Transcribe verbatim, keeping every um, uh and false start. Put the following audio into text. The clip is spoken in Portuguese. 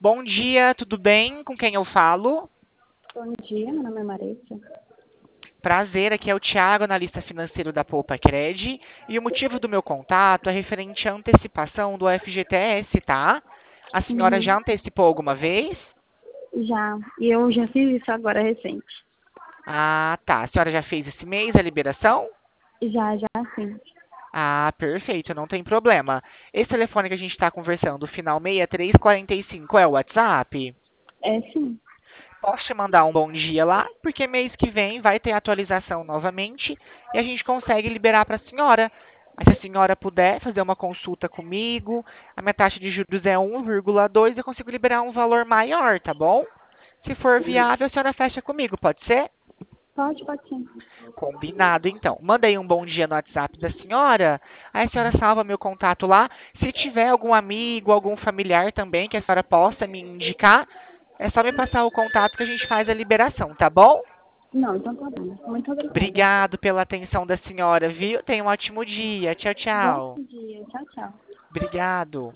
Bom dia, tudo bem? Com quem eu falo? Bom dia, meu nome é Marissa. Prazer, aqui é o Thiago, analista financeiro da Poupa Cred. E o motivo do meu contato é referente à antecipação do F G T S, tá? A senhora já Uhum. antecipou alguma vez? Já, e eu já fiz isso agora recente. Ah, tá. A senhora já fez esse mês a liberação? Já, já sim. Ah, perfeito, não tem problema. Esse telefone que a gente está conversando, o final seis três quatro cinco, é o WhatsApp? É sim. Posso te mandar um bom dia lá, porque mês que vem vai ter atualização novamente e a gente consegue liberar para a senhora. Mas se a senhora puder fazer uma consulta comigo, a minha taxa de juros é um vírgula dois, eu consigo liberar um valor maior, tá bom? Se for viável, a senhora fecha comigo, pode ser? Pode, pode sim. Combinado, então. Manda aí um bom dia no WhatsApp da senhora. Aí a senhora salva meu contato lá. Se tiver algum amigo, algum familiar também que a senhora possa me indicar, é só me passar o contato que a gente faz a liberação, tá bom? Não, então tá bom. Muito obrigada. Obrigado pela atenção da senhora, viu? Tenha um ótimo dia. Tchau, Bom tchau. dia. Tchau, tchau. Obrigado.